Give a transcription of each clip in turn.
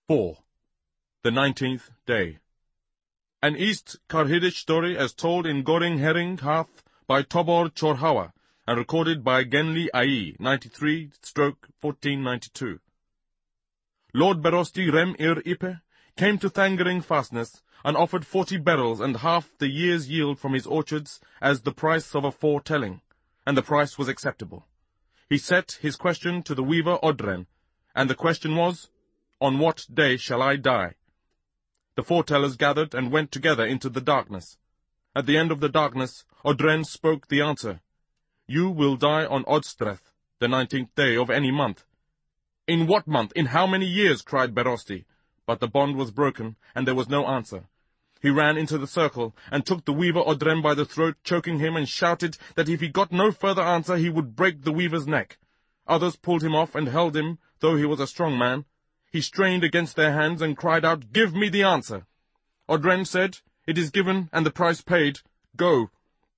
4. The 19th day. An East Karhidish story as told in Goring Herring Hath by Tobor Chorhawa and recorded by Genli Ai, 93/1492. Lord Berosti Rem Ir Ipe came to Thangering Fastness and offered 40 beryls and half the year's yield from his orchards as the price of a foretelling, and the price was acceptable. He set his question to the weaver Odren, and the question was, "On what day shall I die?" The foretellers gathered and went together into the darkness. At the end of the darkness, Odren spoke the answer. "You will die on Odstreth, the 19th day of any month." "In what month? In how many years?" cried Berosti. But the bond was broken, and there was no answer. He ran into the circle, and took the weaver Odren by the throat, choking him, and shouted that if he got no further answer he would break the weaver's neck. Others pulled him off and held him, though he was a strong man. He strained against their hands and cried out, "Give me the answer." Odren said, "It is given, and the price paid. Go."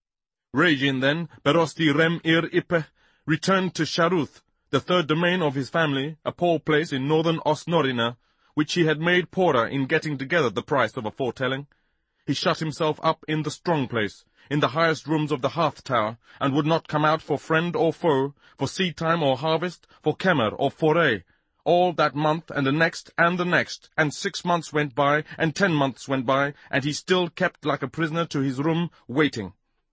Raging then, Berosti Rem Ir Ipe returned to Sharuth, the third domain of his family, a poor place in northern Osnorina, which he had made poorer in getting together the price of a foretelling. He shut himself up in the strong place, in the highest rooms of the hearth tower, and would not come out for friend or foe, for seed time or harvest, for kemer or foray. All that month, and the next, and 6 months went by, and 10 months went by, and he still kept like a prisoner to his room, waiting.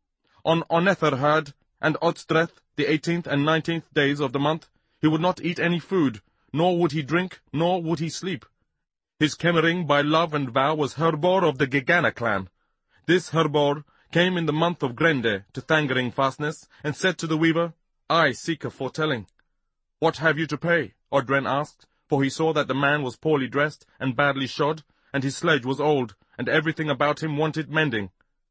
On Onetherhad and Odstreth, the 18th and 19th days of the month, he would not eat any food, nor would he drink, nor would he sleep. His kemering by love and vow was Herbor of the Gegana clan. This Herbor came in the month of Grende to Thangering Fastness, and said to the weaver, "I seek a foretelling." "What have you to pay?" Odren asked, for he saw that the man was poorly dressed and badly shod, and his sledge was old, and everything about him wanted mending.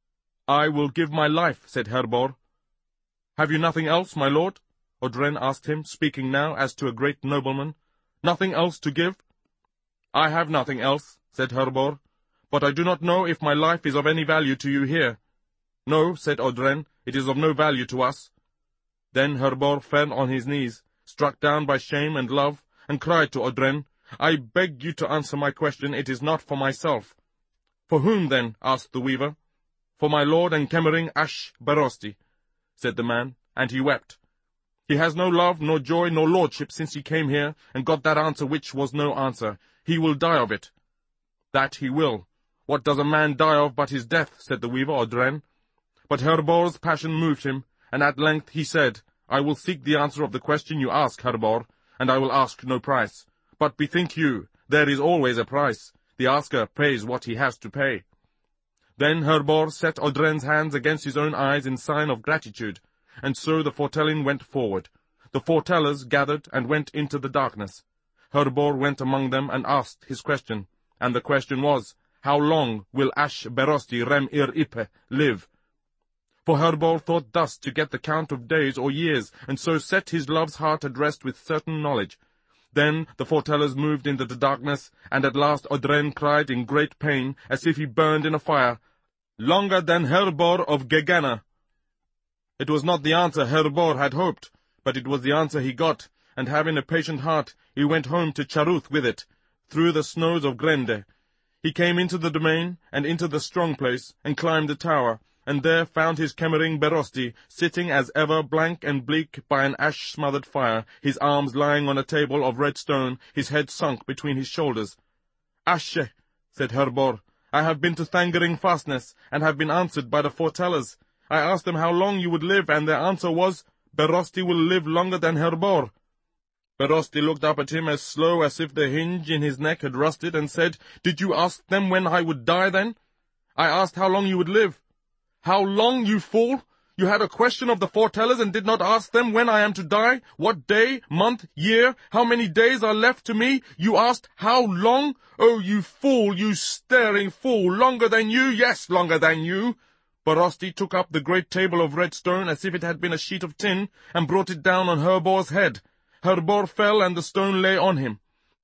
"I will give my life," said Herbor. "Have you nothing else, my lord?" Odren asked him, speaking now as to a great nobleman. "Nothing else to give?" "I have nothing else," said Herbor, "but I do not know if my life is of any value to you here." "No," said Odren, "it is of no value to us." Then Herbor fell on his knees, struck down by shame and love, and cried to Odren, "I beg you to answer my question. It is not for myself." "For whom, then?" asked the weaver. "For my lord and kemering Ash Berosti," said the man, and he wept. "He has no love, nor joy, nor lordship since he came here, and got that answer which was no answer. He will die of it." "That he will. What does a man die of but his death?" said the weaver Odren. But Herbor's passion moved him, and at length he said, "I will seek the answer of the question you ask, Herbor, and I will ask no price. But bethink you, there is always a price. The asker pays what he has to pay." Then Herbor set Odren's hands against his own eyes in sign of gratitude, and so the foretelling went forward. The foretellers gathered and went into the darkness. Herbor went among them and asked his question, and the question was, "How long will Ash Berosti Rem Ir Ipe live?" For Herbor thought thus to get the count of days or years, and so set his love's heart at rest with certain knowledge. Then the foretellers moved into the darkness, and at last Odren cried in great pain, as if he burned in a fire, "Longer than Herbor of Gegana." It was not the answer Herbor had hoped, but it was the answer he got, and having a patient heart, he went home to Charuth with it, through the snows of Grende. He came into the domain, and into the strong place, and climbed the tower, and there found his kemering Berosti, sitting as ever blank and bleak by an ash-smothered fire, his arms lying on a table of red stone, his head sunk between his shoulders. "Ashe," said Herbor, "I have been to Thangering Fastness, and have been answered by the foretellers. I asked them how long you would live, and their answer was, Berosti will live longer than Herbor." Berosti looked up at him as slow as if the hinge in his neck had rusted, and said, "Did you ask them when I would die, then?" "I asked how long you would live." "How long, you fool? You had a question of the foretellers, and did not ask them when I am to die, what day, month, year, how many days are left to me. You asked how long? Oh, you fool, you staring fool, longer than you, yes, longer than you." Berosti took up the great table of red stone as if it had been a sheet of tin, and brought it down on Herbor's head. Herbor fell, and the stone lay on him.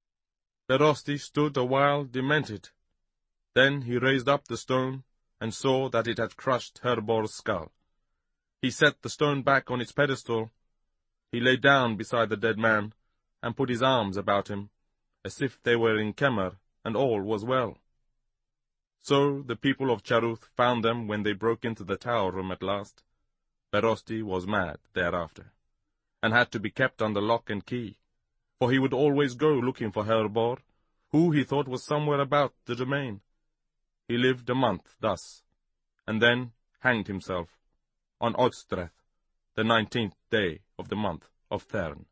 Berosti stood a while demented. Then he raised up the stone, and saw that it had crushed Herbor's skull. He set the stone back on its pedestal. He lay down beside the dead man, and put his arms about him, as if they were in Kemer, and all was well. So the people of Charuth found them when they broke into the tower room at last. Berosti was mad thereafter, and had to be kept under lock and key, for he would always go looking for Hervor, who he thought was somewhere about the domain. He lived a month thus, and then hanged himself on Odstreth, the 19th day of the month of Thern.